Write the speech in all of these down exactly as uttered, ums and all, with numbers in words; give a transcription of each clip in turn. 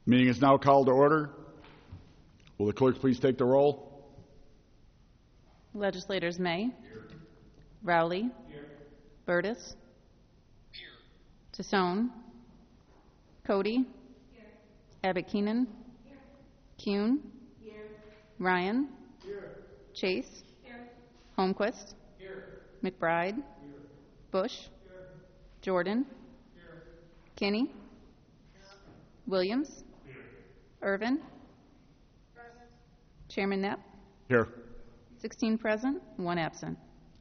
Meeting is now called to order. Will the clerk please take the roll? Legislators May. Here. Rowley. Here. Burtis. Here. Tassone. Cody. Here. Abbott Keenan. Here. Kuhn. Here. Ryan. Here. Chase. Here. Holmquist. Here. McBride. Here. Bush. Here. Jordan. Here. Kinney. Here. Williams. Here. Irvin. Present. Chairman Knapp. Here. sixteen present, one absent.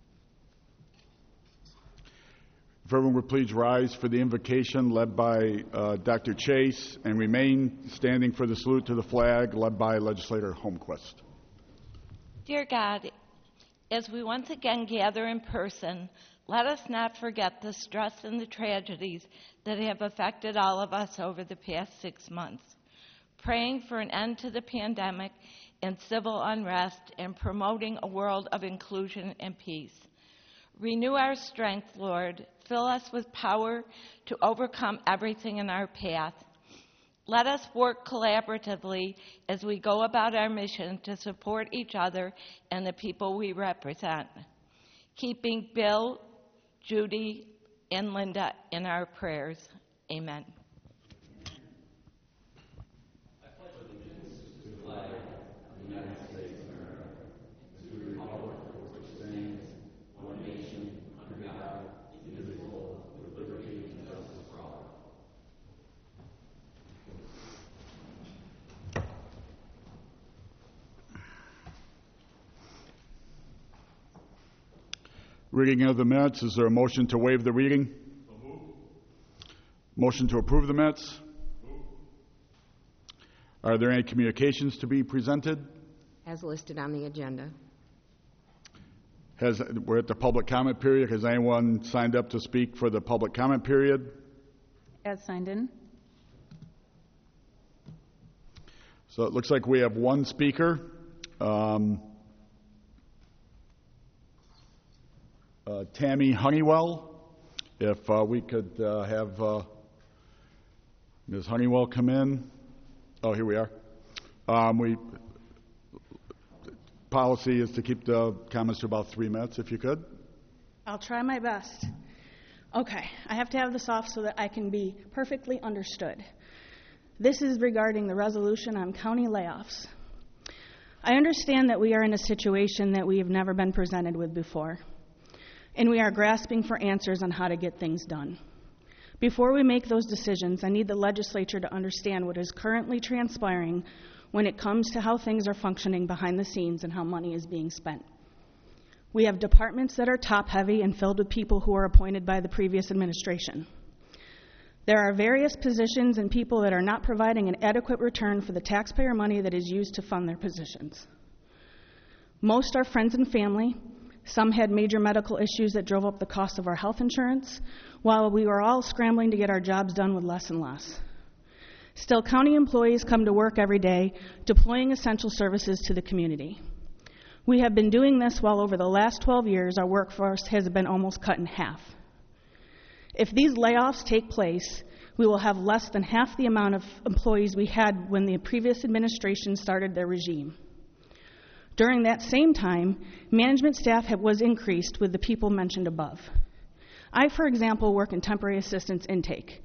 If everyone would please rise for the invocation led by uh, Doctor Chase and remain standing for the salute to the flag led by Legislator Holmquist. Dear God, as we once again gather in person, let us not forget the stress and the tragedies that have affected all of us over the past six months. Praying for an end to the pandemic and civil unrest and promoting a world of inclusion and peace. Renew our strength, Lord. Fill us with power to overcome everything in our path. Let us work collaboratively as we go about our mission to support each other and the people we represent, keeping Bill, Judy, and Linda in our prayers. Amen. Reading of the minutes. Is there a motion to waive the reading? So motion to approve the minutes? Move. Are there any communications to be presented? As listed on the agenda. Has, we're at the public comment period. Has anyone signed up to speak for the public comment period? As signed in. So it looks like we have one speaker. Um, Uh, Tammy Honeywell, if uh, we could uh, have uh, Miz Honeywell come in. Oh, here we are. Um, we policy is to keep the comments to about three minutes, if you could. I'll try my best. Okay, I have to have this off so that I can be perfectly understood. This is regarding the resolution on county layoffs. I understand that we are in a situation that we have never been presented with before, and we are grasping for answers on how to get things done. Before we make those decisions, I need the legislature to understand what is currently transpiring when it comes to how things are functioning behind the scenes and how money is being spent. We have departments that are top-heavy and filled with people who are appointed by the previous administration. There are various positions and people that are not providing an adequate return for the taxpayer money that is used to fund their positions. Most are friends and family. Some had major medical issues that drove up the cost of our health insurance, while we were all scrambling to get our jobs done with less and less. Still, county employees come to work every day, deploying essential services to the community. We have been doing this while over the last twelve years, our workforce has been almost cut in half. If these layoffs take place, we will have less than half the amount of employees we had when the previous administration started their regime. During that same time, management staff have, was increased with the people mentioned above. I, for example, work in temporary assistance intake,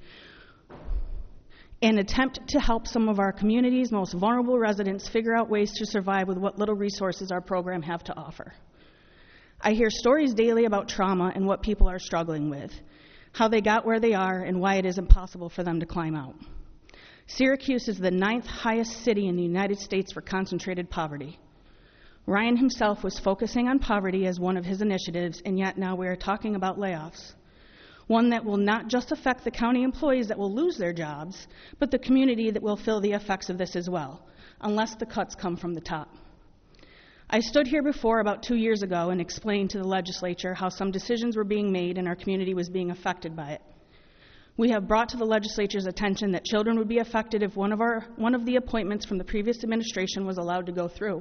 an attempt to help some of our community's most vulnerable residents figure out ways to survive with what little resources our program have to offer. I hear stories daily about trauma and what people are struggling with, how they got where they are, and why it is impossible for them to climb out. Syracuse is the ninth highest city in the United States for concentrated poverty. Ryan himself was focusing on poverty as one of his initiatives, and yet now we are talking about layoffs. One that will not just affect the county employees that will lose their jobs, but the community that will feel the effects of this as well, unless the cuts come from the top. I stood here before about two years ago and explained to the legislature how some decisions were being made and our community was being affected by it. We have brought to the legislature's attention that children would be affected if one of, our, one of the appointments from the previous administration was allowed to go through.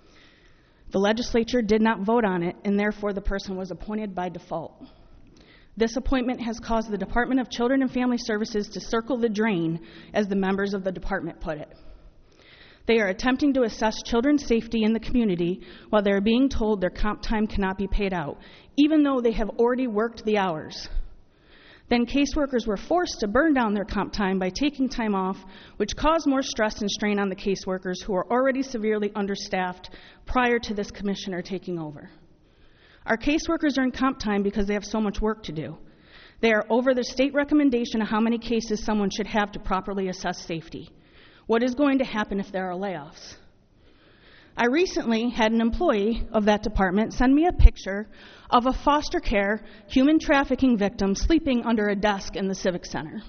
The legislature did not vote on it, and therefore the person was appointed by default. This appointment has caused the Department of Children and Family Services to circle the drain, as the members of the department put it. They are attempting to assess children's safety in the community while they are being told their comp time cannot be paid out, even though they have already worked the hours. Then caseworkers were forced to burn down their comp time by taking time off, which caused more stress and strain on the caseworkers who were already severely understaffed prior to this commissioner taking over. Our caseworkers earn comp time because they have so much work to do. They are over the state recommendation of how many cases someone should have to properly assess safety. What is going to happen if there are layoffs? I recently had an employee of that department send me a picture of a foster care human trafficking victim sleeping under a desk in the Civic Center.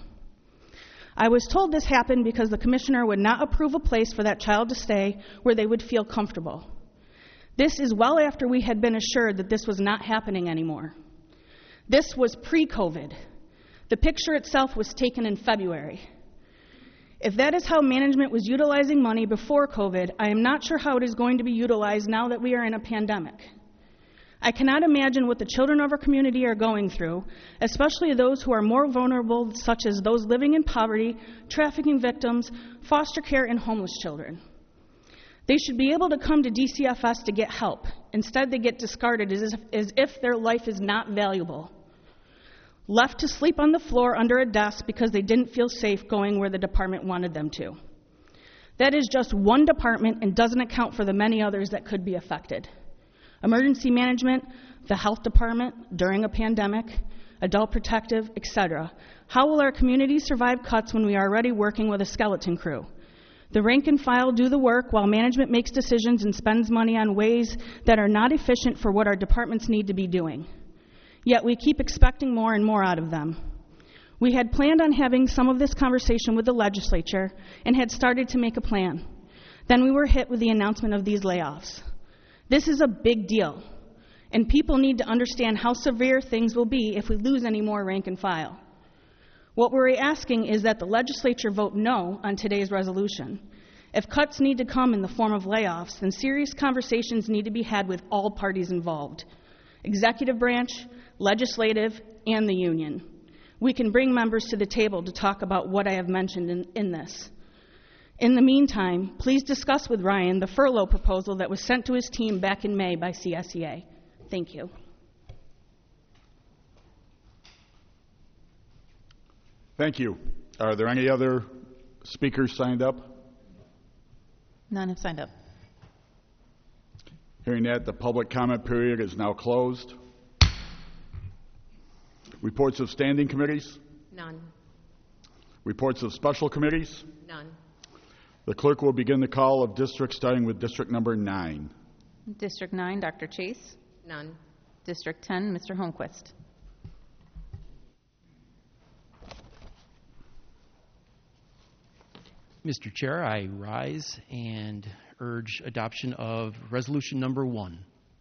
I was told this happened because the commissioner would not approve a place for that child to stay where they would feel comfortable. This is well after we had been assured that this was not happening anymore. This was pre-COVID. The picture itself was taken in February. If that is how management was utilizing money before COVID, I am not sure how it is going to be utilized now that we are in a pandemic. I cannot imagine what the children of our community are going through, especially those who are more vulnerable, such as those living in poverty, trafficking victims, foster care, and homeless children. They should be able to come to D C F S to get help. Instead, they get discarded as if, as if their life is not valuable. Left to sleep on the floor under a desk because they didn't feel safe going where the department wanted them to. That is just one department and doesn't account for the many others that could be affected. Emergency management, the health department during a pandemic, adult protective, et cetera. How will our community survive cuts when we are already working with a skeleton crew? The rank and file do the work while management makes decisions and spends money on ways that are not efficient for what our departments need to be doing. Yet we keep expecting more and more out of them. We had planned on having some of this conversation with the legislature and had started to make a plan. Then we were hit with the announcement of these layoffs. This is a big deal, and people need to understand how severe things will be if we lose any more rank and file. What we're asking is that the legislature vote no on today's resolution. If cuts need to come in the form of layoffs, then serious conversations need to be had with all parties involved: executive branch, legislative, and the union. We can bring members to the table to talk about what I have mentioned in, in this. In the meantime, please discuss with Ryan the furlough proposal that was sent to his team back in May by C S E A. Thank you. Thank you. Are there any other speakers signed up? None have signed up. Hearing that, the public comment period is now closed. Reports of standing committees? None. Reports of special committees? None. The clerk will begin the call of districts, starting with district number nine. District nine, Doctor Chase. None. District ten, Mister Holmquist. Mister Chair, I rise and urge adoption of resolution number one.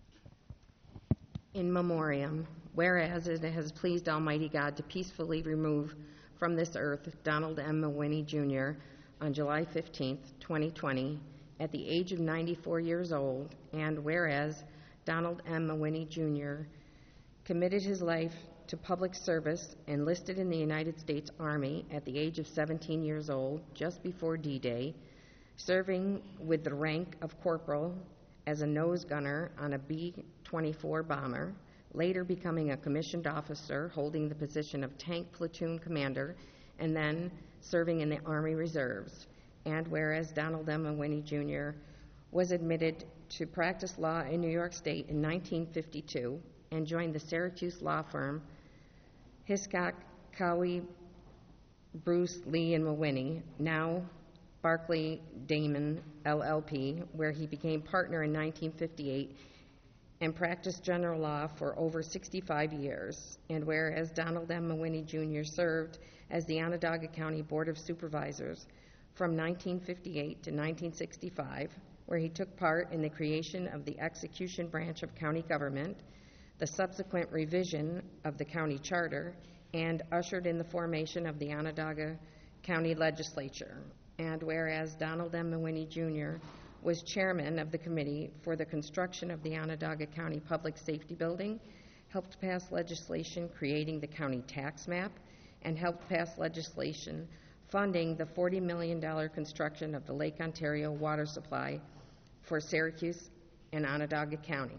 In memoriam, whereas it has pleased Almighty God to peacefully remove from this earth Donald M. Mawhinney, Junior on July fifteenth, twenty twenty, at the age of ninety-four years old, and whereas Donald M. Mawhinney, Junior committed his life to public service, enlisted in the United States Army at the age of seventeen years old, just before D-Day, serving with the rank of corporal as a nose gunner on a B twenty-four bomber, later becoming a commissioned officer holding the position of tank platoon commander, and then serving in the Army Reserves. And whereas Donald M. Mawhinney, Junior was admitted to practice law in New York State in nineteen fifty-two and joined the Syracuse law firm Hiscock, Cowie, Bruce, Lee, and Mawhinney, now Barclay Damon, L L P, where he became partner in nineteen fifty-eight and practiced general law for over sixty-five years. And whereas Donald M. Mawhinney, Junior served as the Onondaga County Board of Supervisors from nineteen fifty-eight to nineteen sixty-five, where he took part in the creation of the execution branch of county government, the subsequent revision of the county charter, and ushered in the formation of the Onondaga County Legislature. And whereas Donald M. Mawhinney, Junior was chairman of the committee for the construction of the Onondaga County Public Safety Building, helped pass legislation creating the county tax map, and helped pass legislation funding the forty million dollars construction of the Lake Ontario water supply for Syracuse and Onondaga County.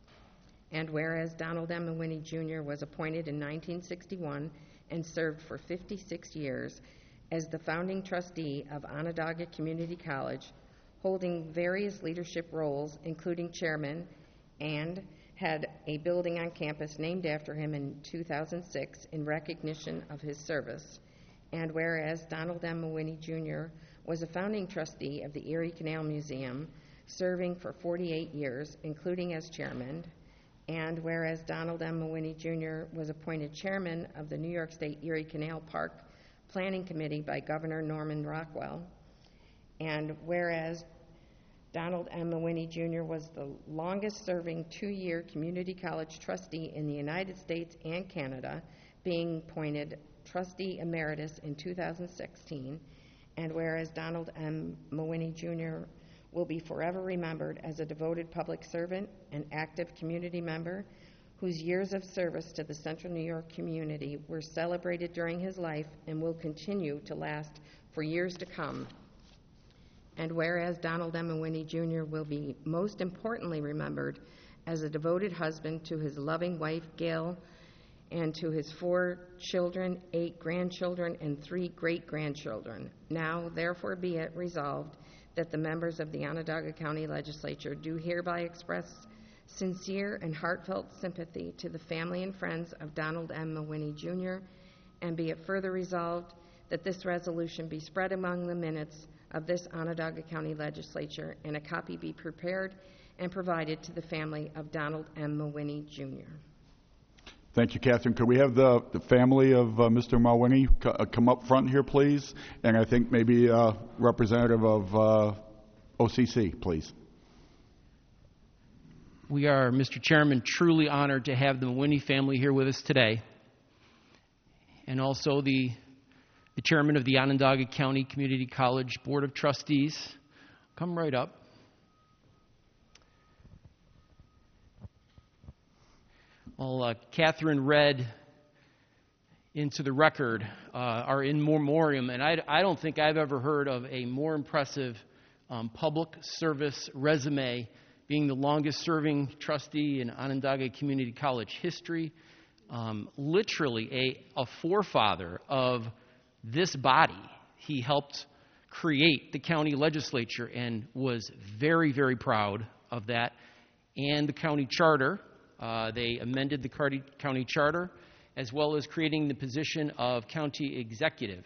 And whereas Donald M. Mawhinney Junior was appointed in nineteen sixty-one and served for fifty-six years as the founding trustee of Onondaga Community College, holding various leadership roles, including chairman, and had a building on campus named after him in two thousand six in recognition of his service. And whereas Donald M. Mawhinney Junior was a founding trustee of the Erie Canal Museum, serving for forty-eight years, including as chairman. And whereas Donald M. Mawhinney Junior was appointed chairman of the New York State Erie Canal Park Planning Committee by Governor Norman Rockwell. And whereas Donald M. Mawhinney Junior was the longest-serving two-year community college trustee in the United States and Canada, being appointed trustee emeritus in two thousand sixteen. And whereas Donald M. Mawhinney Junior will be forever remembered as a devoted public servant and active community member whose years of service to the Central New York community were celebrated during his life and will continue to last for years to come. And whereas Donald M. Mawhinney Junior will be most importantly remembered as a devoted husband to his loving wife, Gail, and to his four children, eight grandchildren, and three great-grandchildren. Now, therefore, be it resolved that the members of the Onondaga County Legislature do hereby express sincere and heartfelt sympathy to the family and friends of Donald M. Mawhinney Junior, and be it further resolved that this resolution be spread among the minutes of this Onondaga County Legislature, and a copy be prepared and provided to the family of Donald M. Mawhinney Junior Thank you, Catherine. Could we have the, the family of uh, Mister Mawhinney c- uh, come up front here, please? And I think maybe uh, representative of uh, O C C, please. We are, Mister Chairman, truly honored to have the Mawhinney family here with us today, and also the, the chairman of the Onondaga County Community College Board of Trustees. Come right up. Well, uh, Catherine read into the record uh, our in memoriam, and I, I don't think I've ever heard of a more impressive um, public service resume, being the longest-serving trustee in Onondaga Community College history, um, literally a, a forefather of this body. He helped create the county legislature and was very, very proud of that, and the county charter. Uh, they amended the county charter, as well as creating the position of county executive.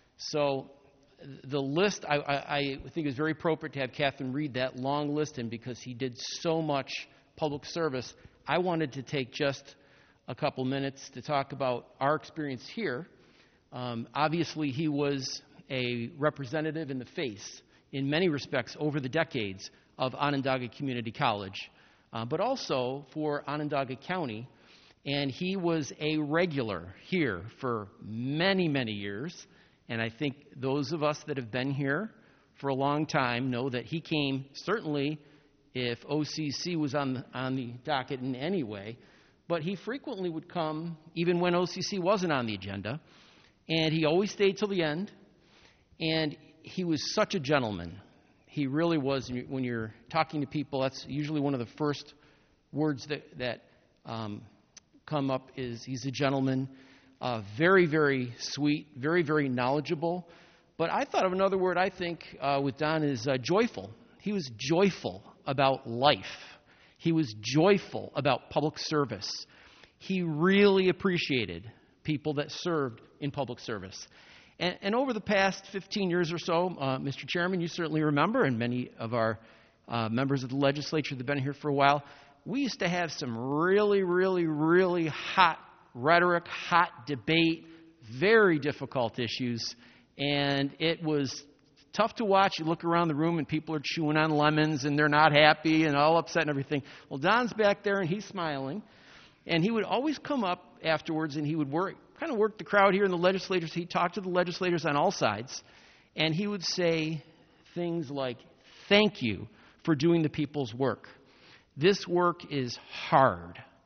So the list, I, I, I think is very appropriate to have Catherine read that long list, and because he did so much public service, I wanted to take just a couple minutes to talk about our experience here. Um, obviously, he was a representative in the face, in many respects, over the decades of Onondaga Community College. Uh, but also for Onondaga County, and he was a regular here for many, many years, and I think those of us that have been here for a long time know that he came, certainly if O C C was on the, on the docket in any way, but he frequently would come even when O C C wasn't on the agenda, and he always stayed till the end, and he was such a gentleman. He really was. When you're talking to people, that's usually one of the first words that, that um, come up is he's a gentleman, uh, very, very sweet, very, very knowledgeable. But I thought of another word, I think, uh, with Don is uh, joyful. He was joyful about life. He was joyful about public service. He really appreciated people that served in public service. And, and over the past fifteen years or so, uh, Mister Chairman, you certainly remember, and many of our uh, members of the legislature that have been here for a while, we used to have some really, really, really hot rhetoric, hot debate, very difficult issues, and it was tough to watch. You look around the room and people are chewing on lemons and they're not happy and all upset and everything. Well, Don's back there and he's smiling, and he would always come up afterwards and he would work kind of work the crowd here in the legislators. He'd talk to the legislators on all sides, and he would say things like, thank you for doing the people's work. This work is hard.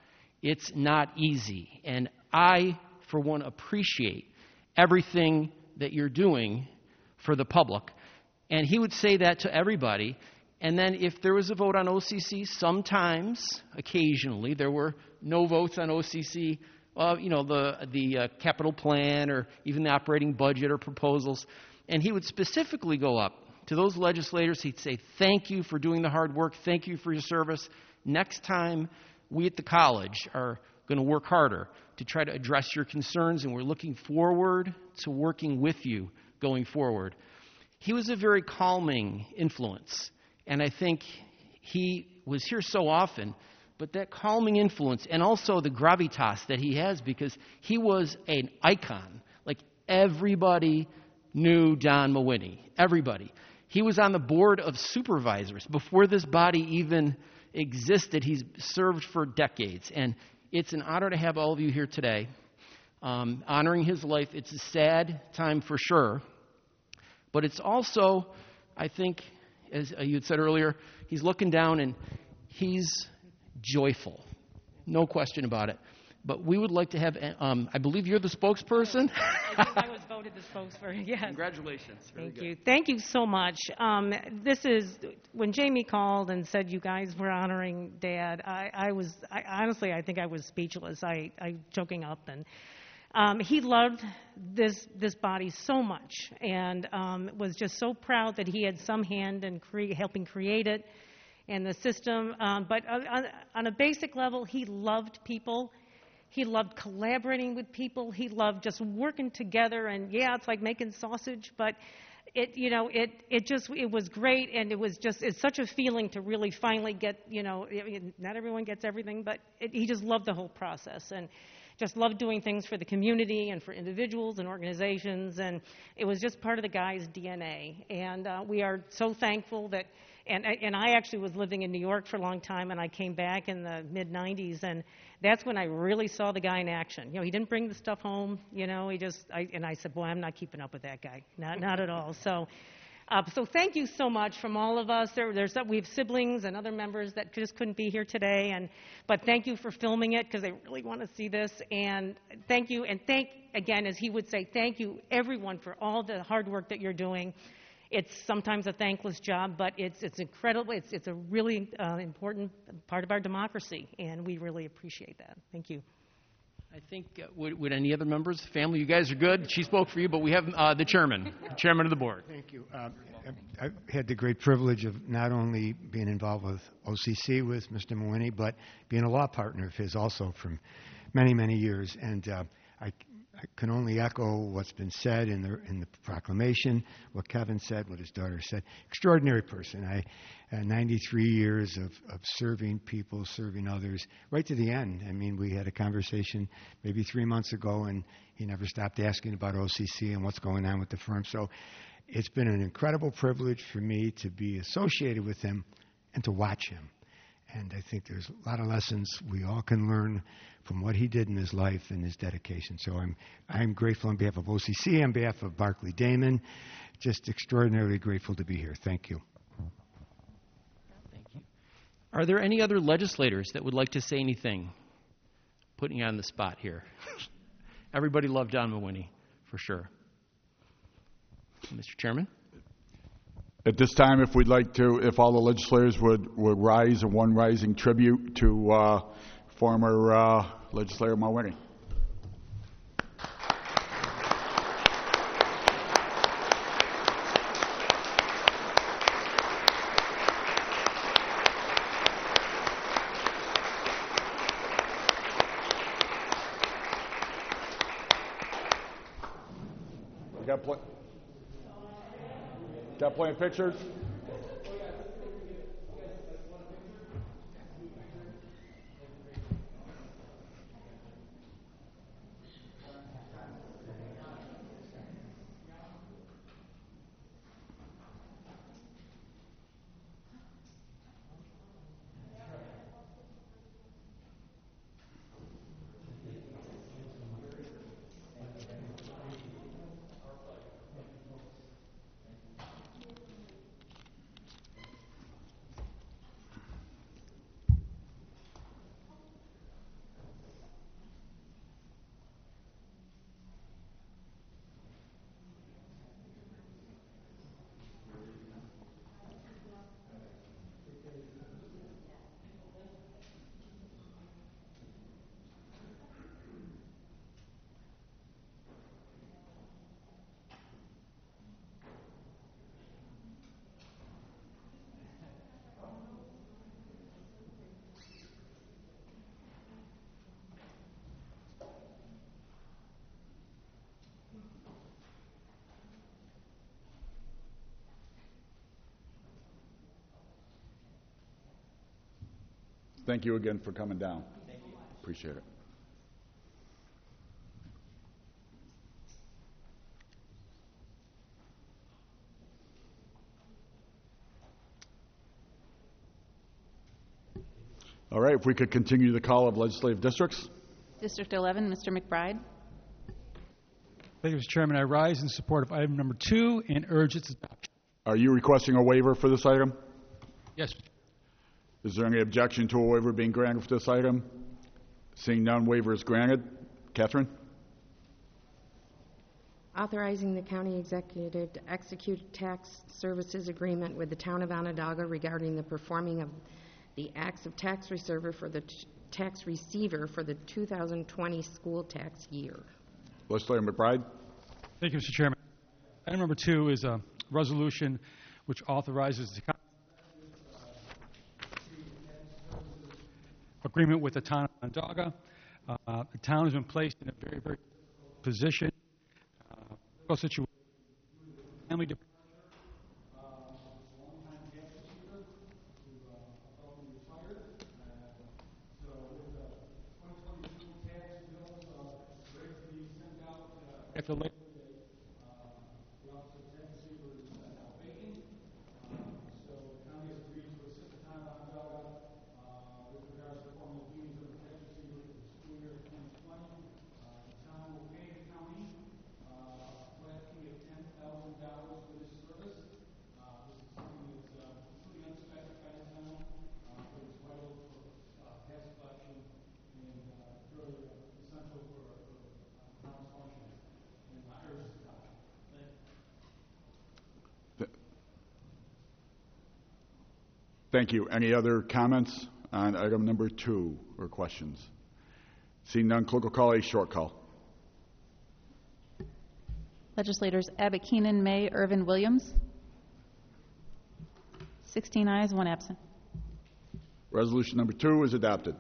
It's not easy. And I, for one, appreciate everything that you're doing for the public. And he would say that to everybody. And then if there was a vote on O C C, sometimes, occasionally, there were no votes on O C C, uh, you know, the, the uh, capital plan or even the operating budget or proposals. And he would specifically go up to those legislators. He'd say, thank you for doing the hard work. Thank you for your service. Next time, we at the college are going to work harder to try to address your concerns, and we're looking forward to working with you going forward. He was a very calming influence, and I think he was here so often, but that calming influence and also the gravitas that he has, because he was an icon. Like, everybody knew Don Mawhinney. Everybody. He was on the board of supervisors before this body even existed. He's served for decades, and it's an honor to have all of you here today, um, honoring his life. It's a sad time for sure, but it's also, I think, as you had said earlier, he's looking down and he's joyful. No question about it. But we would like to have, um, I believe you're the spokesperson? I was voted the spokesperson, yes. Congratulations. Very Thank good. you. Thank you so much. Um, this is, when Jamie called and said you guys were honoring Dad, I, I was, I, honestly, I think I was speechless. I, I choking up. And um, he loved this this body so much, and um, was just so proud that he had some hand in cre- helping create it and the system. Um, but on, on a basic level, he loved people. He loved collaborating with people. He loved just working together. And yeah, it's like making sausage, but it, you know, it, it just, it was great. And it was just, it's such a feeling to really finally get, you know, I mean, not everyone gets everything, but it, he just loved the whole process and just loved doing things for the community and for individuals and organizations. And it was just part of the guy's D N A. And uh, we are so thankful that, and, and I actually was living in New York for a long time, and I came back in the mid nineties, and that's when I really saw the guy in action. You know, he didn't bring the stuff home, you know, he just, I, and I said, boy, I'm not keeping up with that guy. Not, not at all. So, uh, so thank you so much from all of us. There, there's, we have siblings and other members that just couldn't be here today, and, but thank you for filming it, because they really want to see this, and thank you, and thank, again, as he would say, thank you, everyone, for all the hard work that you're doing. It's sometimes a thankless job, but it's it's incredible. It's it's a really uh, important part of our democracy, and we really appreciate that. Thank you. I think, uh, would, would any other members, family, you guys are good. She spoke for you, but we have uh, the chairman, the chairman of the board. Thank you. Uh, I've had the great privilege of not only being involved with O C C with Mister Mawhinney, but being a law partner of his also from many, many years. And uh, I, I can only echo what's been said in the in the proclamation, what Kevin said, what his daughter said. Extraordinary person. I, uh, ninety-three years of, of serving people, serving others, right to the end. I mean, we had a conversation maybe three months ago, and he never stopped asking about O C C and what's going on with the firm. So it's been an incredible privilege for me to be associated with him and to watch him. And I think there's a lot of lessons we all can learn from what he did in his life and his dedication. So I'm I'm grateful on behalf of O C C, on behalf of Barclay Damon, just extraordinarily grateful to be here. Thank you. Thank you. Are there any other legislators that would like to say anything? Putting you on the spot here. Everybody loved Don Mawhinney, for sure. Mister Chairman? At this time, if we'd like to, if all the legislators would, would rise in one rising tribute to uh, former uh, legislator Mawhinney. You got pl- got plenty of pictures? Thank you again for coming down. Thank you. Appreciate it. All right, if we could continue the call of legislative districts. District eleven, Mister McBride. Thank you, Mister Chairman. I rise in support of item number two and urge its adoption. Are you requesting a waiver for this item? Yes. Is there any objection to a waiver being granted for this item? Seeing none, waiver is granted. Catherine? Authorizing the county executive to execute a tax services agreement with the town of Onondaga regarding the performing of the acts of tax receiver for the t- tax receiver for the two thousand twenty school tax year. Legislator McBride? Thank you, Mister Chairman. Item number two is a resolution which authorizes the county agreement with the town of Onondaga. Uh, the town has been placed in a very, very difficult position. Uh, situation. Family departure. After Labor Day, uh, the Office of Tax Receiver is now vacant. Um, so the county has agreed to assist the town of Onondaga uh, with regards to performing the duties of the tax receiver for the school year twenty twenty. Uh, the town will pay the county uh, a flat fee of ten thousand dollars for this service. Uh, this is something that's uh, completely unexpected by the town, uh, but it's vital for uh, tax collection and uh, really uh, essential for, for uh, town's functioning. Thank you. Any other comments on item number two or questions? Seeing none, clerk will call a short call. Legislators Abbott Keenan, May, Irvin, Williams. sixteen ayes, one absent. Resolution number two is adopted.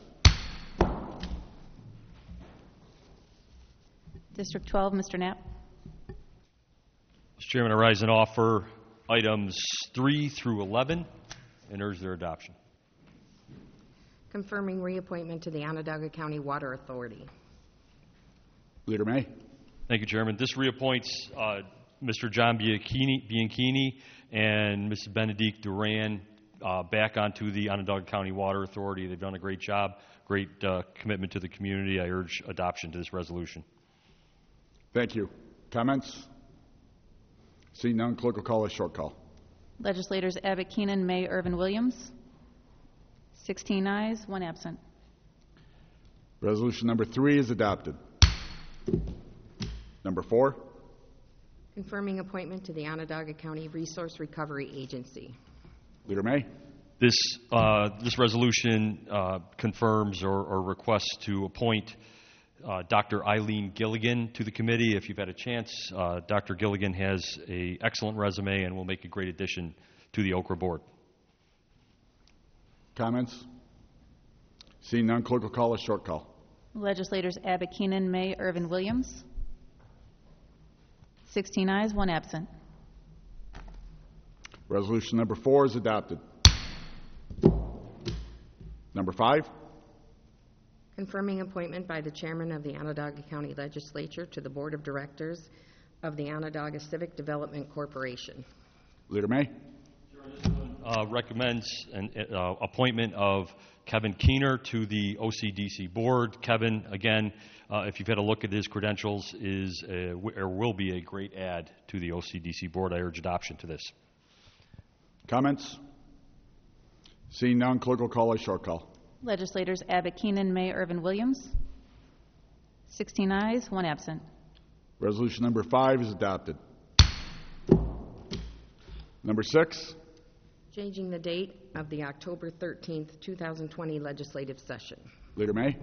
District twelve, Mister Knapp. Mister Chairman, I rise and offer items three through eleven and urge their adoption. Confirming reappointment to the Onondaga County Water Authority. Leader May. Thank you, Chairman. This reappoints uh, Mister John Bianchini, Bianchini and Missus Benedict Duran uh, back onto the Onondaga County Water Authority. They've done a great job, great uh, commitment to the community. I urge adoption to this resolution. Thank you. Comments? Seeing none, clerk will call a short call. Legislators Abbott Keenan, May, Irvin, Williams. sixteen ayes, one absent. Resolution number three is adopted. Number four. Confirming appointment to the Onondaga County Resource Recovery Agency. Leader May. This, uh, this resolution uh, confirms or, or requests to appoint uh, Doctor Eileen Gilligan to the committee. If you've had a chance, uh, Doctor Gilligan has an excellent resume and will make a great addition to the Okra board. Comments? Seeing none, clerk will call a short call. Legislators Abbott Keenan, May, Irvin, Williams. sixteen ayes, one absent. Resolution number four is adopted. Number five. Confirming appointment by the chairman of the Onondaga County Legislature to the Board of Directors of the Onondaga Civic Development Corporation. Leader May. Uh, recommends an uh, appointment of Kevin Keener to the O C D C board. Kevin, again, uh, if you've had a look at his credentials, is a, or will be a great add to the O C D C board. I urge adoption to this. Comments? Seeing none, clerk will call a short call. Legislators Abbott Keenan, May, Irvin, Williams. sixteen ayes, one absent. Resolution number five is adopted. Number six. Changing the date of the October thirteenth, two thousand twenty legislative session. Leader May.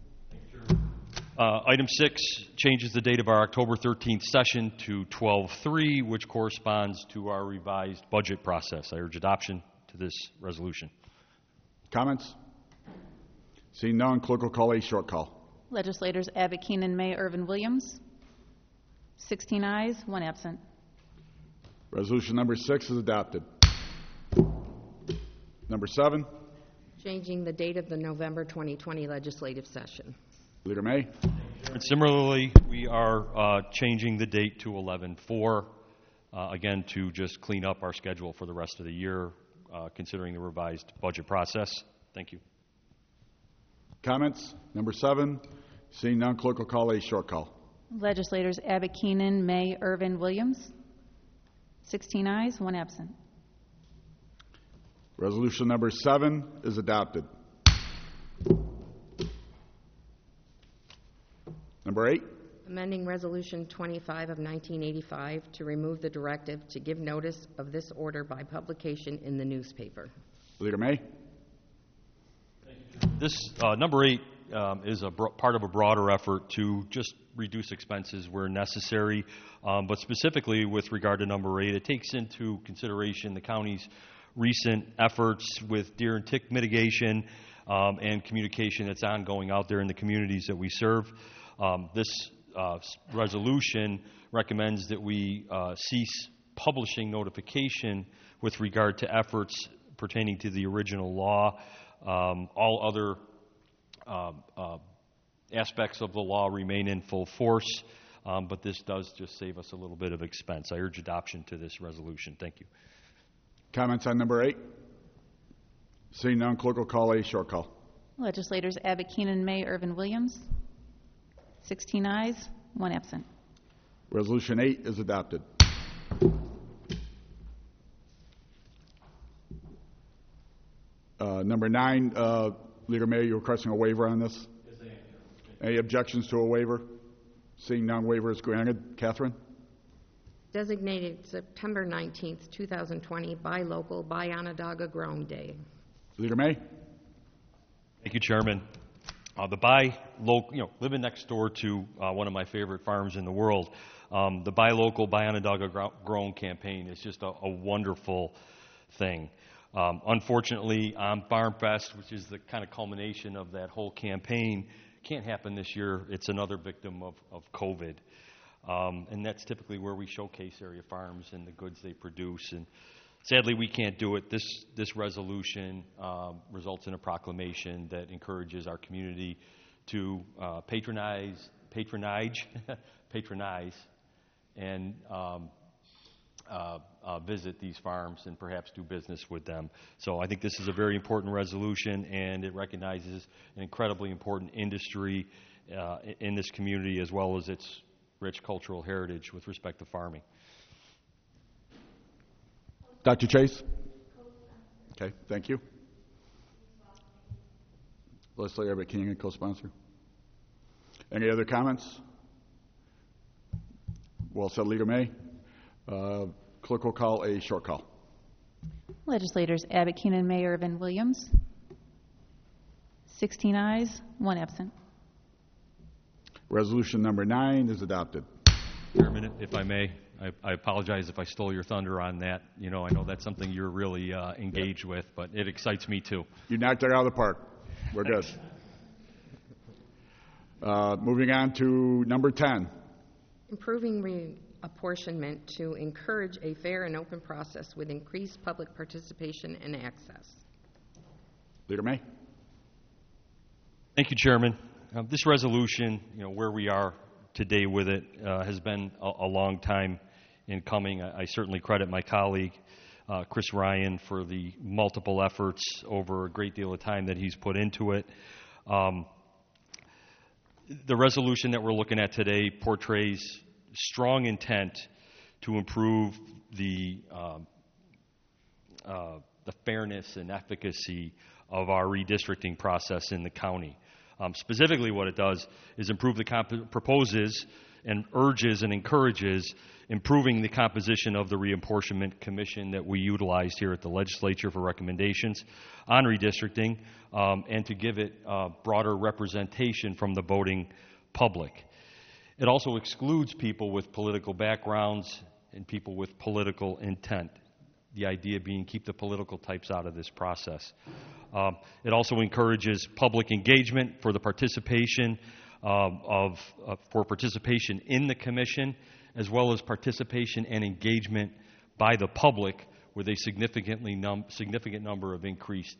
Uh, item six changes the date of our October thirteenth session to twelve three, which corresponds to our revised budget process. I urge adoption to this resolution. Comments? Seeing none, clerk will call a short call. Legislators Abbott Keenan, May, Irvin, Williams. sixteen ayes, one absent. Resolution number six is adopted. Number seven. Changing the date of the November twenty twenty legislative session. Leader May. And similarly, we are uh, changing the date to eleven four, uh, again, to just clean up our schedule for the rest of the year, uh, considering the revised budget process. Thank you. Comments? Number seven. Seeing none, clerk will call a short call. Legislators Abbott Keenan, May, Irvin, Williams. sixteen ayes, one absent. Resolution number seven is adopted. Number eight. Amending Resolution twenty-five of nineteen eighty-five to remove the directive to give notice of this order by publication in the newspaper. Leader May. This, uh, number eight, um, is a bro- part of a broader effort to just reduce expenses where necessary, um, but specifically with regard to number eight, it takes into consideration the county's recent efforts with deer and tick mitigation um, and communication that's ongoing out there in the communities that we serve. Um, this uh, resolution recommends that we uh, cease publishing notification with regard to efforts pertaining to the original law. Um, all other uh, uh, aspects of the law remain in full force, um, but this does just save us a little bit of expense. I urge adoption to this resolution. Thank you. Comments on number eight? Seeing none, clerk will call a short call. Legislators Abbott Keenan, May, Irvin, Williams. sixteen ayes, one absent. Resolution eight is adopted. Uh, number nine, uh, Leader May, you're requesting a waiver on this? Yes, I am. Any objections to a waiver? Seeing none, waiver is granted. Catherine? Designated September nineteenth, two thousand twenty, Buy Local, Buy Onondaga Grown Day. Leader May? Thank you, Chairman. Uh, the buy local, you know, living next door to uh, one of my favorite farms in the world, um, the Buy Local, Buy Onondaga Grown campaign is just a, a wonderful thing. Um, unfortunately, on Farm Fest, which is the kind of culmination of that whole campaign, can't happen this year. It's another victim of, of COVID. Um, and that's typically where we showcase area farms and the goods they produce. And sadly, we can't do it. This, this resolution uh, results in a proclamation that encourages our community to uh, patronize, patronage, patronize, and um, Uh, uh, visit these farms and perhaps do business with them. So I think this is a very important resolution, and it recognizes an incredibly important industry uh, in this community, as well as its rich cultural heritage with respect to farming. Doctor Chase? Okay, thank you. Legislator Abbott King, co-sponsor. Any other comments? Well said, Leader May. Uh, clerk will call a short call. Legislators Abbott Keenan, May, Irvin, Williams. sixteen ayes, one absent. Resolution number nine is adopted. Chairman, if I may, I, I apologize if I stole your thunder on that. You know, I know that's something you're really uh, engaged with, but it excites me too. You knocked it out of the park. We're good. Uh, moving on to number ten. Improving reapportionment to encourage a fair and open process with increased public participation and access. Leader May. Thank you, Chairman. Uh, this resolution, you know, where we are today with it, uh, has been a, a long time in coming. I, I certainly credit my colleague, uh, Chris Ryan, for the multiple efforts over a great deal of time that he's put into it. Um, the resolution that we're looking at today portrays strong intent to improve the um, uh, the fairness and efficacy of our redistricting process in the county. Um, specifically, what it does is improve the comp- proposes and urges and encourages improving the composition of the reapportionment commission that we utilized here at the legislature for recommendations on redistricting, um, and to give it uh, broader representation from the voting public. It also excludes people with political backgrounds and people with political intent. The idea being keep the political types out of this process. Um, it also encourages public engagement for the participation um, of uh, for participation in the commission, as well as participation and engagement by the public with a significantly num- significant number of increased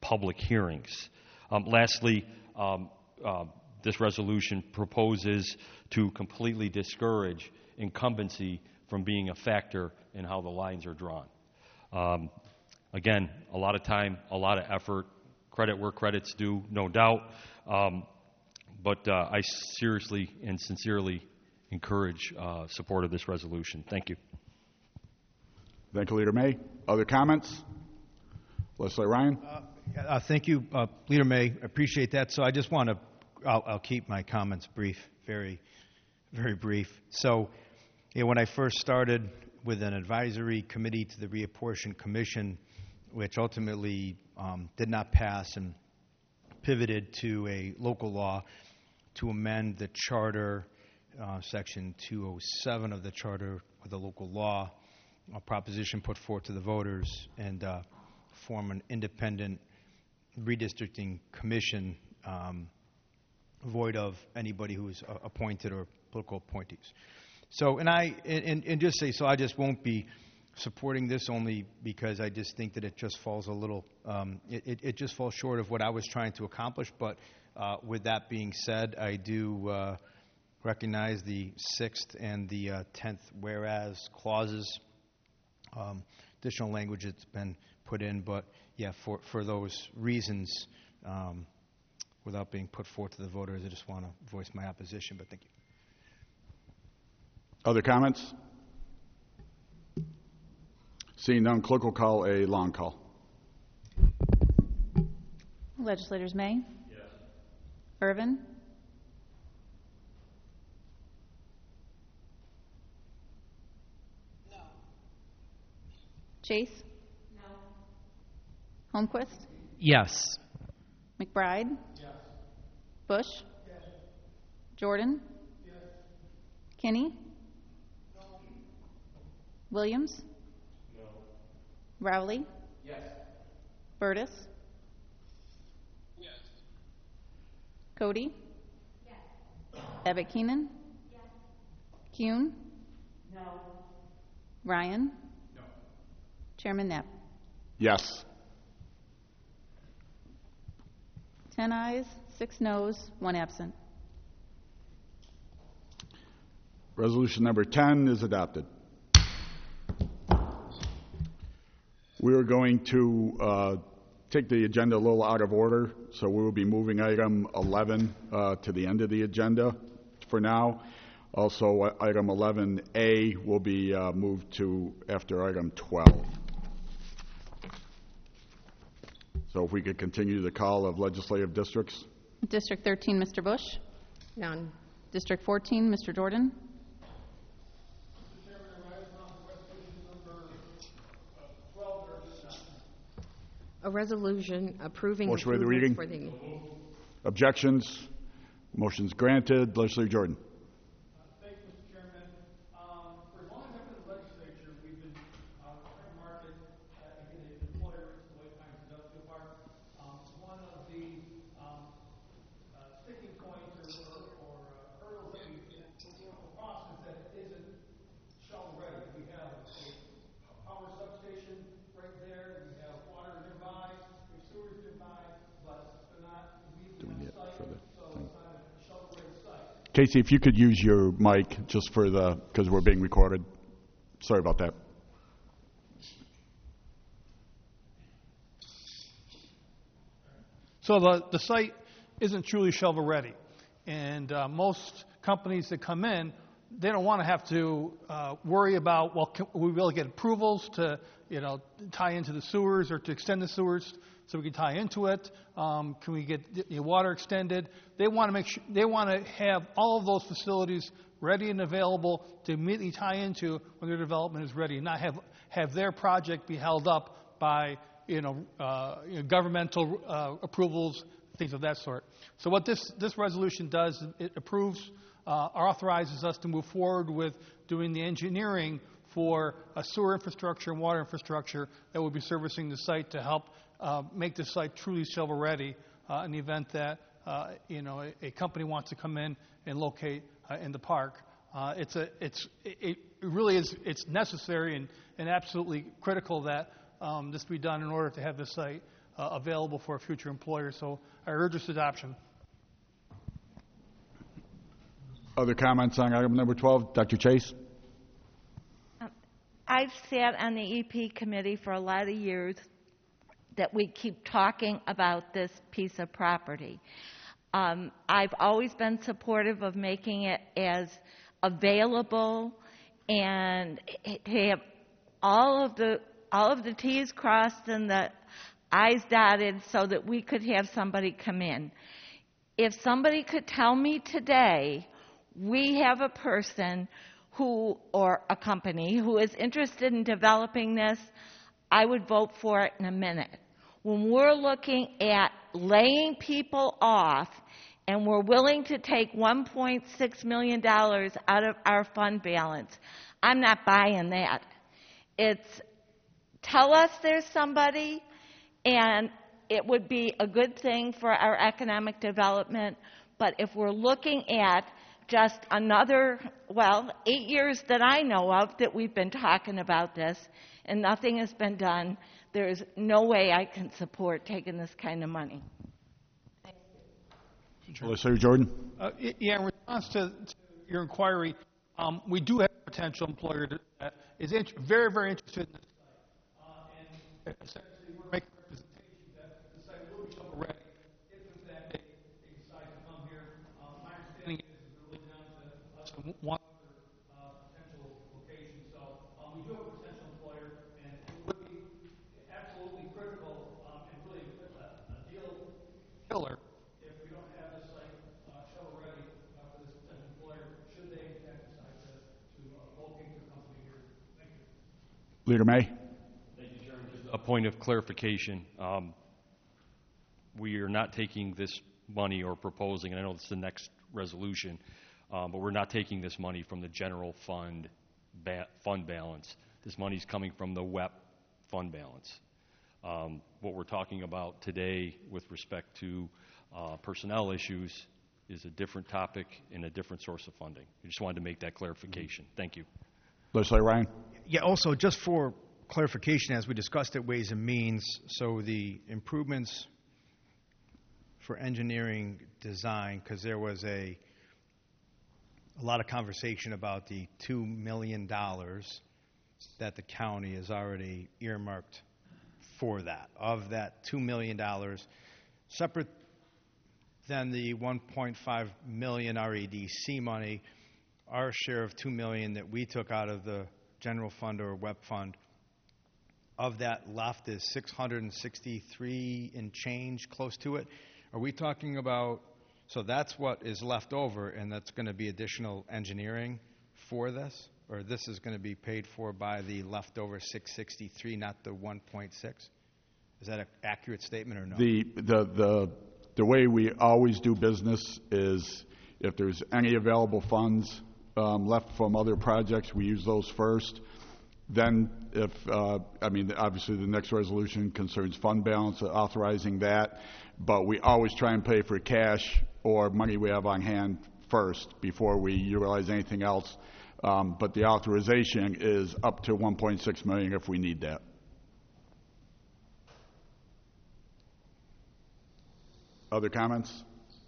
public hearings. Um, lastly, um, uh, this resolution proposes to completely discourage incumbency from being a factor in how the lines are drawn. Um, again, a lot of time, a lot of effort, credit where credit's due, no doubt, um, but uh, I seriously and sincerely encourage uh, support of this resolution. Thank you. Thank you, Leader May. Other comments? Legislator Ryan? Uh, uh, thank you, uh, Leader May. I appreciate that. So I just want to, I'll, I'll keep my comments brief, very, very brief. So, you know, when I first started with an advisory committee to the Reapportion Commission, which ultimately um, did not pass and pivoted to a local law to amend the charter, uh, section two oh seven of the charter with a local law, a proposition put forth to the voters, and uh, form an independent redistricting commission um, void of anybody who is uh, appointed or political appointees. So, and I, and, and just say, so I just won't be supporting this only because I just think that it just falls a little, um, it, it, it just falls short of what I was trying to accomplish. But uh, with that being said, I do uh, recognize the sixth and the uh, tenth whereas clauses, um, additional language that's been put in. But yeah, for, for those reasons, um, without being put forth to the voters, I just want to voice my opposition. But thank you. Other comments? Seeing none, clerk will call a long call. Legislators May? Yes. Irvin? No. Chase? No. Holmquist? Yes. McBride? Yes. Bush? Yes. Jordan? Yes. Kinney? No. Williams? No. Rowley? Yes. Burtis? Yes. Cody? Yes. Abbott Keenan? Yes. Kuhn? No. Ryan? No. Chairman Knapp? Yes. Ten ayes, six noes, one absent. Resolution number ten is adopted. We are going to uh, take the agenda a little out of order, so we will be moving item eleven uh, to the end of the agenda for now. Also, uh, item eleven A will be uh, moved to after item twelve. So if we could continue the call of legislative districts. District thirteen, Mister Bush. None. District fourteen, Mister Jordan. A resolution approving Motion for the reading. For the Objections? Motion's granted. Legislator Jordan. Thank you, Mister Chairman. Um, for as long as I've been in the legislature, we've been uh, trying to market uh, and get an employer to White Pines Industrial Park. Um, one of the um, uh, sticking points or, or uh, hurdles that we come across is that it isn't shovel ready. We have a power substation right there. We have water nearby. We have sewers nearby, but they're not immediately on site, so it's not a shovel ready site. Casey, if you could use your mic just for the, because we're being recorded. Sorry about that. So the, the site isn't truly shovel ready. And uh, most companies that come in, they don't want to have to uh, worry about, well, can we really get approvals to, you know, tie into the sewers or to extend the sewers so we can tie into it? Um, can we get the water extended? They want to make sure, they want to have all of those facilities ready and available to immediately tie into when their development is ready, and not have, have their project be held up by, you know, uh, you know governmental uh, approvals, things of that sort. So what this, this resolution does, it approves uh, or authorizes us to move forward with doing the engineering for a sewer infrastructure and water infrastructure that will be servicing the site to help uh, make the site truly shovel ready uh, in the event that uh, you know a, a company wants to come in and locate uh, in the park. Uh, it's a it's it, it really is it's necessary and, and absolutely critical that um, this be done in order to have the site uh, available for a future employer. So I urge its adoption. Other comments on item number twelve? Doctor Chase? I've sat on the E P committee for a lot of years that we keep talking about this piece of property. Um, I've always been supportive of making it as available and to have all of the all of the T's crossed and the I's dotted so that we could have somebody come in. If somebody could tell me today we have a person who, or a company, who is interested in developing this, I would vote for it in a minute. When we're looking at laying people off and we're willing to take one point six million dollars out of our fund balance, I'm not buying that. It's tell us there's somebody, and it would be a good thing for our economic development, but if we're looking at just another, well, eight years that I know of that we've been talking about this and nothing has been done, there's no way I can support taking this kind of money. Legislator Jordan? Uh, y- yeah, in response to, to your inquiry, um, we do have a potential employer that is int- very, very interested in this site. Uh, and essentially, we're making representations that the site will be shovel ready if, in fact, they, they decide to come here. Uh, my understanding is they're really down to less than one other uh, potential location. So um, we do have a potential employer, and it would be absolutely critical um, and really a, a deal killer if we don't have this site uh, shovel ready uh, for this potential employer, should they in fact decide to, to uh, locate their company here. Thank you. Leader May? Thank you, Chairman. Just a point of clarification. Um, we are not taking this money or proposing, and I know it's the next resolution, um, but we're not taking this money from the general fund ba- fund balance. This money is coming from the W E P fund balance. Um, what we're talking about today with respect to uh, personnel issues is a different topic and a different source of funding. I just wanted to make that clarification. Thank you. Legislator Ryan? Yeah, also, just for clarification, as we discussed at Ways and Means, so the improvements for engineering design, because there was a, a lot of conversation about the two million dollars that the county has already earmarked for that. Of that two million dollars, separate than the one point five million dollars R E D C money, our share of two million dollars that we took out of the general fund or W E P fund, of that left is six hundred sixty-three and change, close to it. Are we talking about, so that's what is left over, and that's going to be additional engineering for this? Or this is going to be paid for by the leftover six sixty-three, not the one point six? Is that an accurate statement or no? The, the, the, the way we always do business is if there's any available funds um, left from other projects, we use those first. Then if, uh, I mean, obviously the next resolution concerns fund balance, authorizing that, but we always try and pay for cash or money we have on hand first before we utilize anything else. Um, but the authorization is up to one point six million dollars if we need that. Other comments?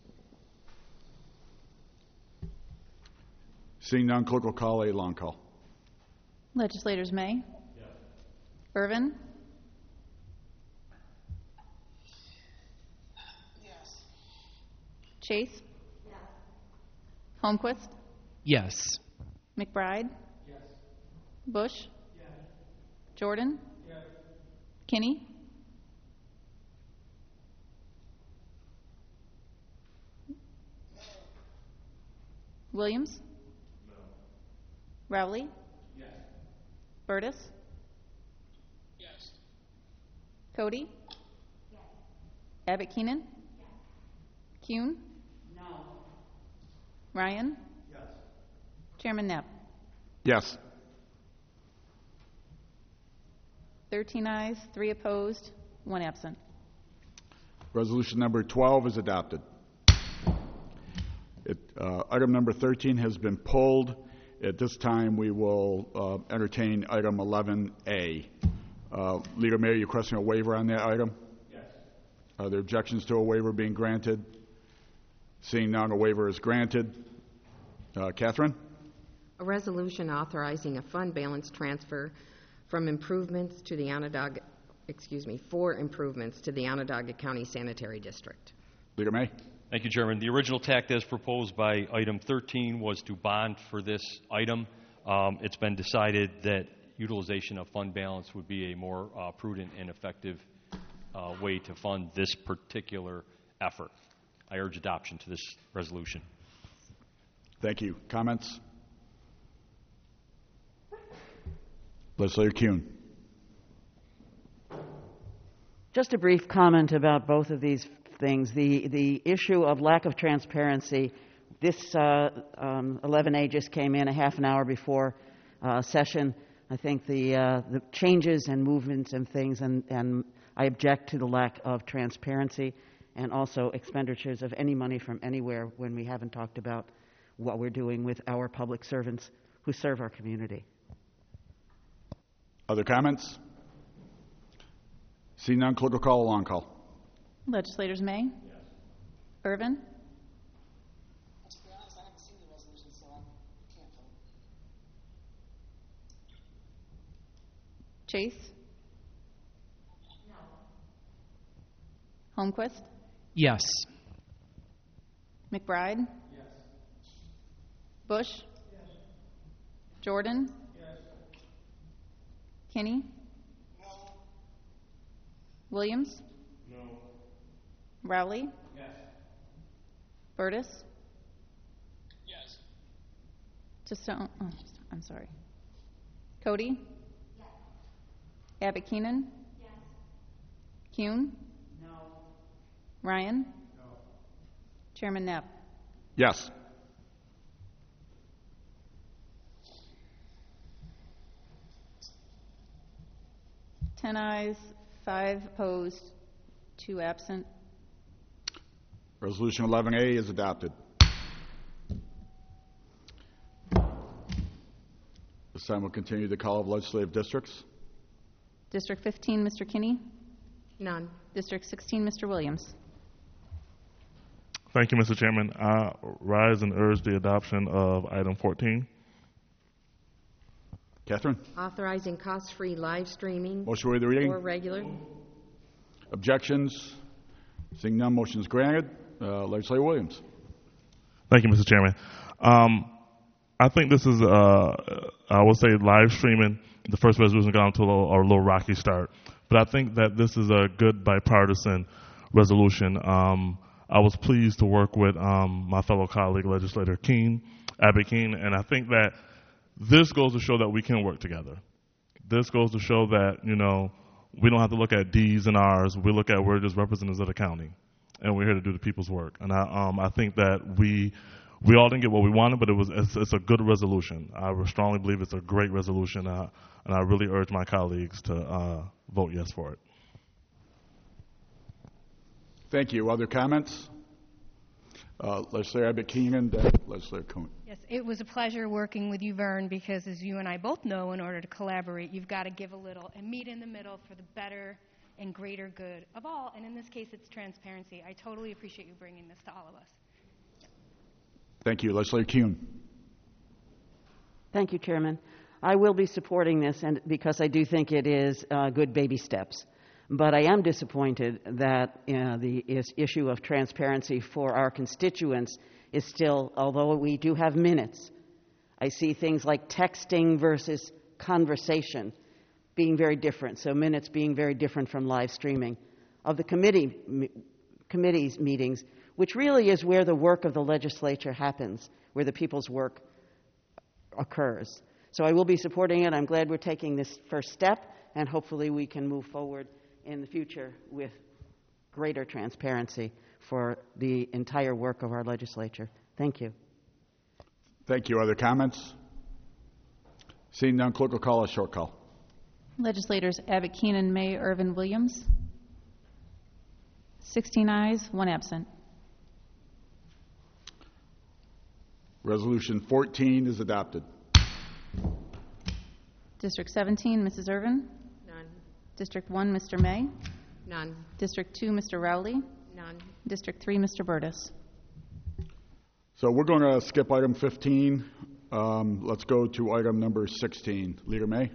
Seeing none, clerk will call a long call. Legislators May? Yes. Irvin? Yes. Chase? Yes. Holmquist? Yes. McBride? Yes. Bush? Yes. Jordan? Yes. Kinney? Williams? No. Rowley? Yes. Burtis? Yes. Cody? Yes. Abbott Keenan? Yes. Kuhn? No. Ryan? Yes. Chairman Knapp? Yes. thirteen ayes, three opposed, one absent. Resolution number twelve is adopted. It, uh, item number thirteen has been pulled. At this time, we will uh, entertain item eleven A. Uh, Leader Mayor, you requesting a waiver on that item? Yes. Are there objections to a waiver being granted? Seeing none, a waiver is granted. Uh, Catherine? A resolution authorizing a fund balance transfer from improvements to the Onondaga, excuse me, for improvements to the Onondaga County Sanitary District. Leader May. Thank you, Chairman. The original tact as proposed by item thirteen was to bond for this item. Um, it's been decided that utilization of fund balance would be a more uh, prudent and effective uh, way to fund this particular effort. I urge adoption to this resolution. Thank you. Comments? Legislator Kuhn. Just a brief comment about both of these things. The the issue of lack of transparency. This uh, um, eleven A just came in a half an hour before uh, session. I think the uh, the changes and movements and things, and, and I object to the lack of transparency and also expenditures of any money from anywhere when we haven't talked about what we're doing with our public servants who serve our community. Other comments? Seeing none, clerk will call a long call. Legislators May? Yes. Irvin? To be honest, I haven't seen the resolution, so I can't vote. Chase? No. Holmquist? Yes. McBride? Yes. Bush? Yes. Jordan? Yes. Kinney? No. Williams? No. Rowley? Yes. Burtis? Yes. Testone, oh, I'm sorry. Cody? Yes. Abbott Keenan? Yes. Kuhn? No. Ryan? No. Chairman Knapp? Yes. Ten ayes, five opposed, two absent. Resolution eleven A is adopted. This time we'll continue the call of legislative districts. District fifteen, Mister Kinney. None. District sixteen, Mister Williams. Thank you, Mister Chairman. I rise and urge the adoption of item fourteen. Catherine? Authorizing cost-free live streaming Motion to waive the reading. or regular. Objections? Seeing none, motion is granted. Uh, Legislator Williams. Thank you, Mister Chairman. Um, I think this is, uh, I will say, live streaming. The first resolution got off to a little, a little rocky start, but I think that this is a good bipartisan resolution. Um, I was pleased to work with um, my fellow colleague, Legislator Keene, Abbott Keene, and I think that this goes to show that we can work together. This goes to show that, you know, we don't have to look at D's and R's. We look at we're just representatives of the county, and we're here to do the people's work. And I, um, I think that we we all didn't get what we wanted, but it was it's, it's a good resolution. I strongly believe it's a great resolution, uh, and I really urge my colleagues to uh, vote yes for it. Thank you. Other comments? Uh, Legislator Abbott Keenan, Legislator Kuhn. Yes, it was a pleasure working with you, Vern, because as you and I both know, in order to collaborate, you've got to give a little and meet in the middle for the better and greater good of all. And in this case, it's transparency. I totally appreciate you bringing this to all of us. Thank you. Legislator Kuhn. Thank you, Chairman. I will be supporting this, and because I do think it is uh, good baby steps. But I am disappointed that uh, the is issue of transparency for our constituents is still, although we do have minutes, I see things like texting versus conversation being very different. So minutes being very different from live streaming of the committee m- committees meetings, which really is where the work of the legislature happens, where the people's work occurs. So I will be supporting it. I'm glad we're taking this first step, and hopefully we can move forward in the future with greater transparency for the entire work of our legislature. Thank you. Thank you. Other comments? Seeing none, clerk will call a short call. Legislators Abbott Keenan, May, Irvin, Williams. sixteen ayes, one absent. Resolution fourteen is adopted. District seventeen, Missus Irvin. None. District one, Mister May. None. District two, Mister Rowley. None. District three, Mister Burtis. So we're going to skip item fifteen. Um, let's go to item number sixteen. Leader May?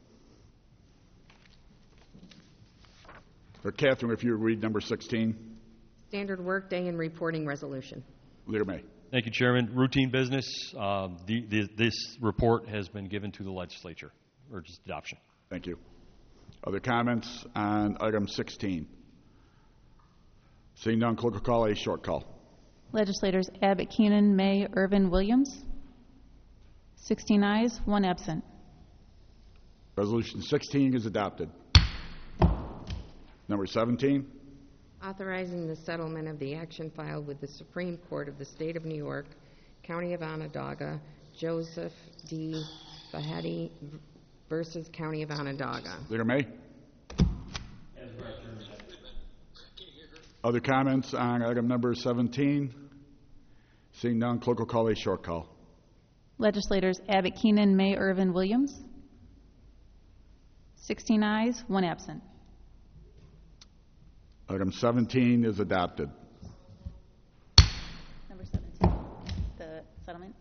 Or Catherine, if you would read number sixteen. Standard workday and reporting resolution. Leader May. Thank you, Chairman. Routine business. Um, the, the, this report has been given to the legislature. Urges adoption. Thank you. Other comments on item sixteen? Seeing none, clerk will call a short call. Legislators Abbott, Keenan, May, Irvin, Williams. sixteen ayes, one absent. Resolution sixteen is adopted. Number seventeen. Authorizing the settlement of the action filed with the Supreme Court of the State of New York, County of Onondaga, Joseph D. Fahady versus County of Onondaga. Leader May. Other comments on item number seventeen? Seeing none, clerk will call a short call. Legislators Abbott, Keenan, May, Irvin, Williams. sixteen ayes, one absent. Item seventeen is adopted. Number seventeen, the settlement.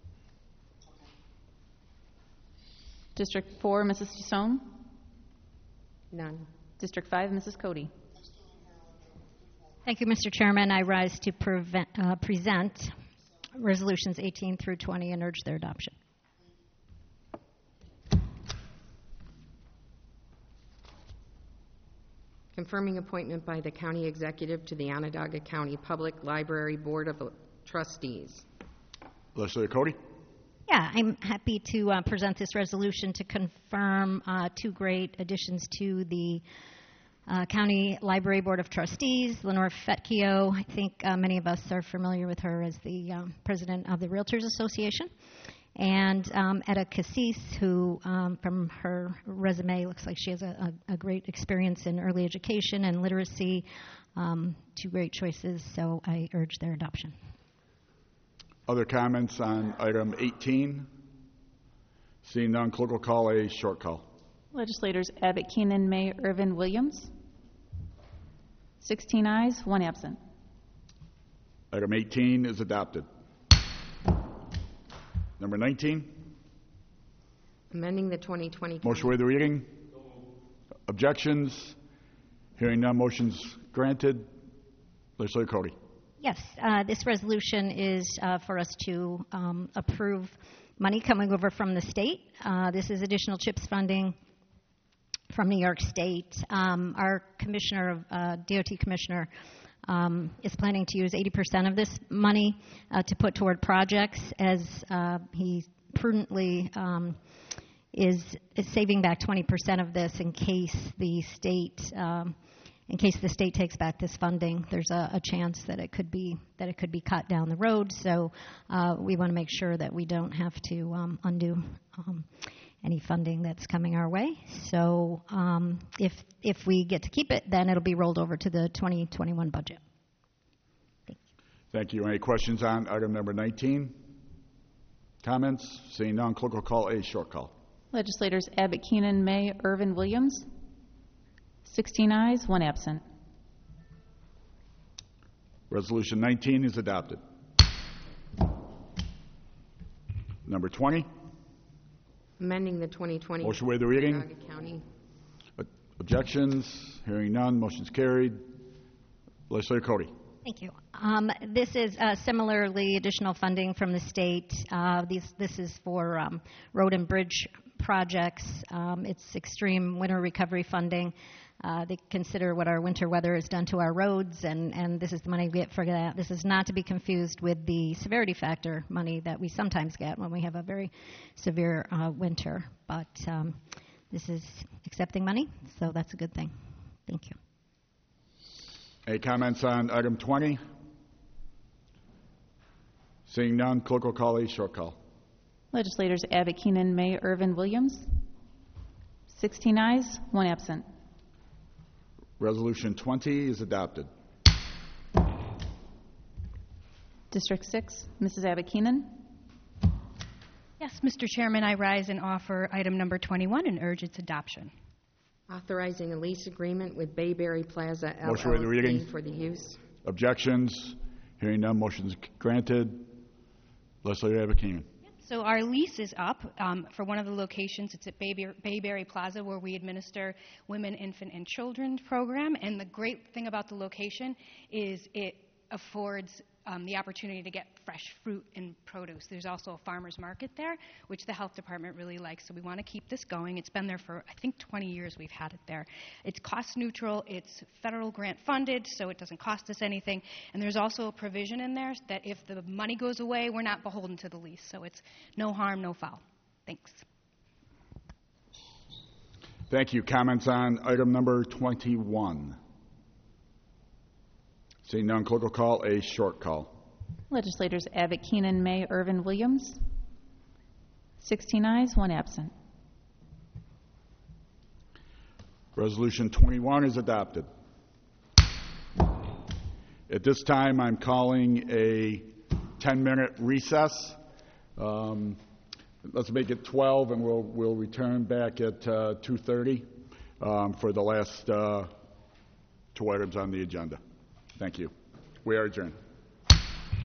District four, Missus Stone. None. District five, Missus Cody. Thank you, Mister Chairman. I rise to prevent, uh, present resolutions eighteen through twenty and urge their adoption. Confirming appointment by the county executive to the Onondaga County Public Library Board of Trustees. Legislator Cody. Yeah, I'm happy to uh, present this resolution to confirm uh, two great additions to the uh, County Library Board of Trustees. Lenore Fetchio, I think uh, many of us are familiar with her as the um, president of the Realtors Association. And um, Etta Cassis, who um, from her resume looks like she has a, a, a great experience in early education and literacy. Um, two great choices, so I urge their adoption. Other comments on item eighteen? Seeing none, clerk will call a short call. Legislators Abbott, Keenan, May, Irvin, Williams. sixteen ayes, one absent. Item eighteen is adopted. Number nineteen. Amending the twenty twenty. Motion waive the reading. Objections? Hearing none, motion's granted. Legislator Cody. Yes, uh, this resolution is uh, for us to um, approve money coming over from the state. Uh, this is additional CHIPS funding from New York State. Um, our commissioner, of uh, D O T commissioner, um, is planning to use eighty percent of this money uh, to put toward projects, as uh, he prudently um, is, is saving back twenty percent of this in case the state um, in case the state takes back this funding. There's a, a chance that it could be that it could be cut down the road. So uh, we want to make sure that we don't have to um, undo um, any funding that's coming our way. So um, if if we get to keep it, then it'll be rolled over to the twenty twenty-one budget. Thank you. Thank you. Any questions on item number nineteen? Comments? Seeing none, clerk will call a short call. Legislators Abbott, Keenan, May, Irvin, Williams. sixteen ayes, one absent. Resolution nineteen is adopted. Number twenty. Amending the twenty twenty. Motion waive the reading. Onondaga County. Objections? Hearing none, motion's carried. Legislator Cody. Thank you. Um, this is uh, similarly additional funding from the state. Uh, these, this is for um, road and bridge projects. Um, it's extreme winter recovery funding. Uh, they consider what our winter weather has done to our roads, and, and this is the money we get for that. This is not to be confused with the severity factor money that we sometimes get when we have a very severe uh, winter. But um, this is accepting money, so that's a good thing. Thank you. Any comments on item twenty? Seeing none, clerk will call a short call. Legislators Abbott, Keenan, May, Irvin, Williams. sixteen ayes, one absent. Resolution twenty is adopted. District six, Missus Abbott, Keenan. Yes, Mister Chairman, I rise and offer item number twenty-one and urge its adoption. Authorizing a lease agreement with Bayberry Plaza Motion to waive the reading. L L C for the use. Objections? Hearing none, motion is granted. Legislator Abbott Keenan. So our lease is up um, for one of the locations. It's at Bayberry, Bayberry Plaza, where we administer Women, Infant, and Children program. And the great thing about the location is it affords um, the opportunity to get fresh fruit and produce. There's also a farmer's market there, which the health department really likes. So we want to keep this going. It's been there for, I think, twenty years we've had it there. It's cost neutral. It's federal grant funded, so it doesn't cost us anything. And there's also a provision in there that if the money goes away, we're not beholden to the lease. So it's no harm, no foul. Thanks. Thank you. Comments on item number twenty-one? Seeing none, clerk will call a short call. Legislators Abbott Keenan, May, Irvin, Williams. sixteen ayes, one absent. Resolution twenty-one is adopted. At this time, I'm calling a ten-minute recess. Um, let's make it twelve, and we'll we'll return back at uh, two thirty um, for the last uh, two items on the agenda. Thank you. We are adjourned.